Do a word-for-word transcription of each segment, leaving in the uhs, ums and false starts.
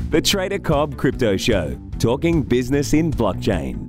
The Trader Cobb Crypto Show, talking business in blockchain.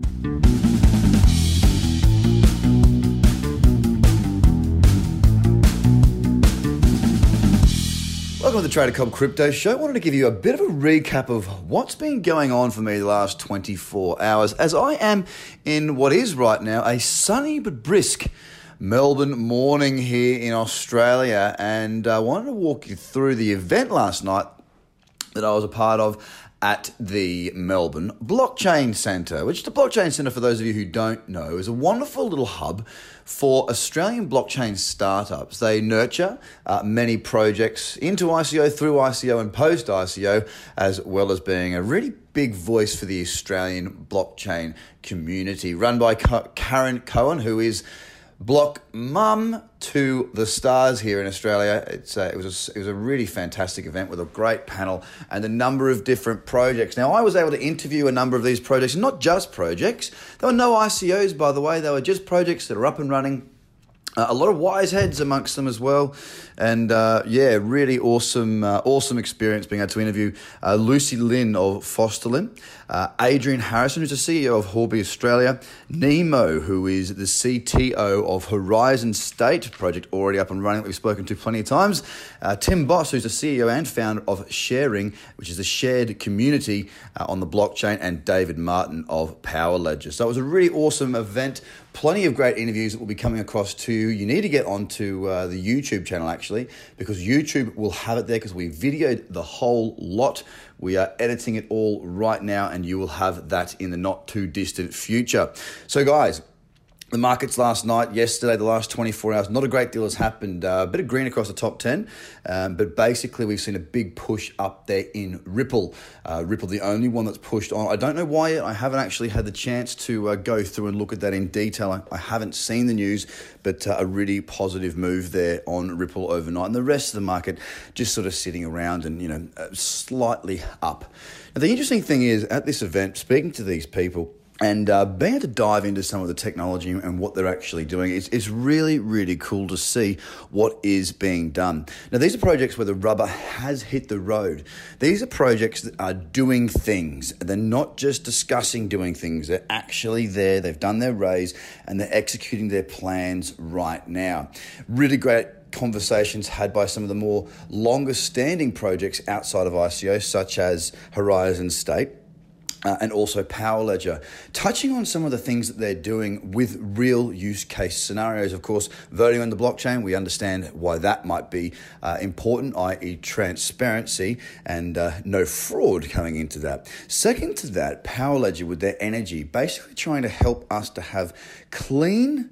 Welcome to the Trader Cobb Crypto Show. I wanted to give you a bit of a recap of what's been going on for me the last twenty-four hours, as I am in what is right now a sunny but brisk Melbourne morning here in Australia, and I wanted to walk you through the event last night that I was a part of at the Melbourne Blockchain Centre, which the Blockchain Centre, for those of you who don't know, is a wonderful little hub for Australian blockchain startups. They nurture uh, many projects into I C O, through I C O and post-I C O, as well as being a really big voice for the Australian blockchain community, run by Karen Cohen, who is Block Mum to the stars here in Australia. It's a, it was a, it was a really fantastic event with a great panel and a number of different projects. Now, I was able to interview a number of these projects, not just projects. There were no I C Os, by the way. They were just projects that are up and running. Uh, a lot of wise heads amongst them as well, and uh, yeah, really awesome, uh, awesome experience being able to interview uh, Lucy Lynn of Fosterlin, uh, Adrian Harrison, who's the C E O of Horby Australia, Nemo, who is the C T O of Horizon State, project already up and running that we've spoken to plenty of times, uh, Tim Boss, who's the C E O and founder of Sharing, which is a shared community uh, on the blockchain, and David Martin of Power Ledger. So it was a really awesome event. Plenty of great interviews that will be coming across to you. You need to get onto uh, the YouTube channel, actually, because YouTube will have it there because we videoed the whole lot. We are editing it all right now, and you will have that in the not too distant future. So, guys, the markets last night, yesterday, the last twenty-four hours, not a great deal has happened. Uh, a bit of green across the top ten, um, but basically we've seen a big push up there in Ripple. Uh, Ripple, the only one that's pushed on. I don't know why yet. I haven't actually had the chance to uh, go through and look at that in detail. I, I haven't seen the news, but uh, a really positive move there on Ripple overnight. And the rest of the market just sort of sitting around and, you know, uh, slightly up. Now, the interesting thing is, at this event, speaking to these people, and uh, being able to dive into some of the technology and what they're actually doing, it's, it's really, really cool to see what is being done. Now, these are projects where the rubber has hit the road. These are projects that are doing things. They're not just discussing doing things. They're actually there. They've done their raise, and they're executing their plans right now. Really great conversations had by some of the more longer standing projects outside of I C O, such as Horizon State. Uh, and also Power Ledger, touching on some of the things that they're doing with real use case scenarios. Of course, voting on the blockchain, we understand why that might be uh, important, that is transparency and uh, no fraud coming into that. Second to that, Power Ledger with their energy, basically trying to help us to have clean,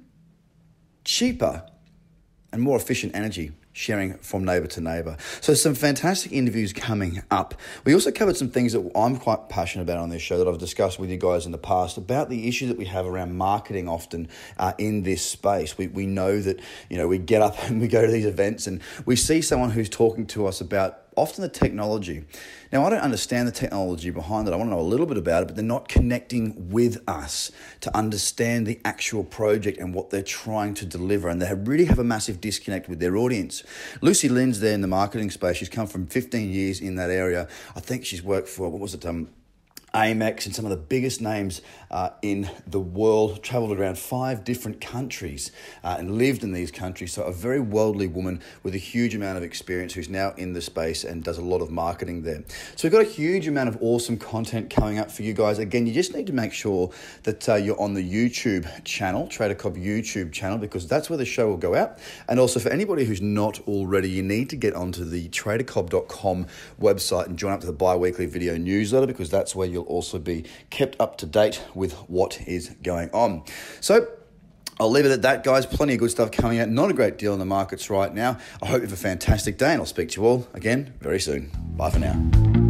cheaper, and more efficient energy sharing from neighbour to neighbour. So some fantastic interviews coming up. We also covered some things that I'm quite passionate about on this show that I've discussed with you guys in the past about the issue that we have around marketing often uh, in this space. We we know that, you know, we get up and we go to these events and we see someone who's talking to us about often the technology. Now, I don't understand the technology behind it. I want to know a little bit about it, but they're not connecting with us to understand the actual project and what they're trying to deliver. And they have really have a massive disconnect with their audience. Lucy Lynn's there in the marketing space. She's come from fifteen years in that area. I think she's worked for, what was it, um, Amex and some of the biggest names uh, in the world, travelled around five different countries uh, and lived in these countries. So a very worldly woman with a huge amount of experience who's now in the space and does a lot of marketing there. So we've got a huge amount of awesome content coming up for you guys. Again, you just need to make sure that uh, you're on the YouTube channel, Trader Cobb YouTube channel, because that's where the show will go out. And also for anybody who's not already, you need to get onto the trader cobb dot com website and join up to the bi-weekly video newsletter, because that's where you'll also be kept up to date with what is going on. So I'll leave it at that, guys. Plenty of good stuff coming out. Not a great deal in the markets right now. I hope you have a fantastic day, and I'll speak to you all again very soon. Bye for now.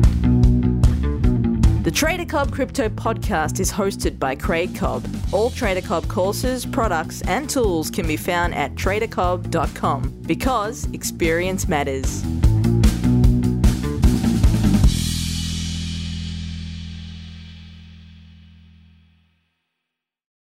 The Trader Cobb Crypto Podcast is hosted by Craig Cobb. All Trader Cobb courses, products, and tools can be found at trader cobb dot com, because experience matters.